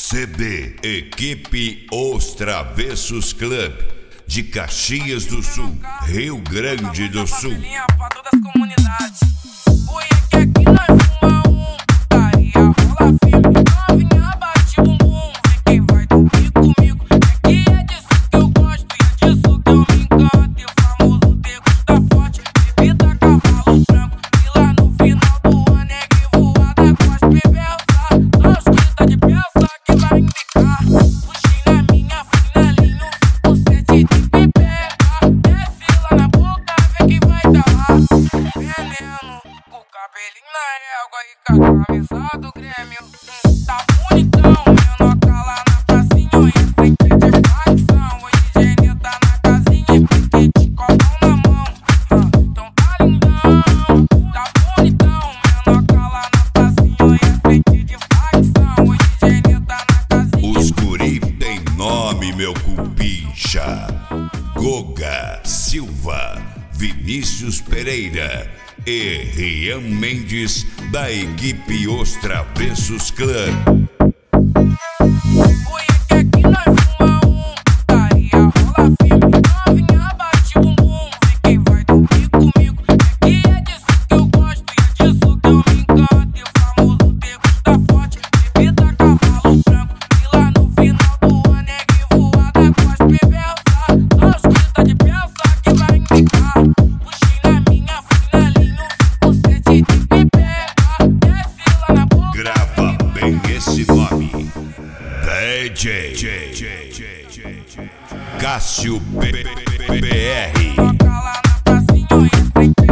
CD Equipe Os Travessos Club de Caxias do Sul, Rio Grande do Sul. Pra todas as comunidades. Oi, é que aqui nós fuma putaria, rola filme, novinha bate bumbum. Vê quem vai dormir comigo. É que é disso que eu gosto e é disso que eu me encanto. E o famoso degusta forte, bebida cavalo branco. E lá no final do ano é que voada com as perversas. Nós grita de peça que vai indicar. Puxei na minha finalinho, o sete de pipeca. Desce lá na boca, vê quem vai dar lá. Veneno, com o cabelinho na égua e com a camisa do Grêmio. Tá bonitão, menor cala na pracinha e frente de facção. Hoje Gênio tá na casinha e pique de copão na mão. Então tá lindão, tá bonitão, menor cala na pracinha e frente de facção. Hoje Gênio tá na casinha. Os guri tem nome, meu cupincha. Goga Silva, Vinícius Pereira e Rian Mendes, da equipe Os Travessos Club. Oi, é que aqui nós fuma putaria, rola filme, novinha bate bumbum. Vê quem vai dormir comigo. É que é disso que eu gosto e é disso que eu me encanto. E o famoso degusta forte, bebida cavalo branco. E lá no final do ano é que voada com as perversas. Nós grita de peça que vai indicar. Puxei na minha finalinho, o sete de pipeca. Desce lá na boca. Grava bem esse nome: DJ Cássio BR. Cala na pracinha e frente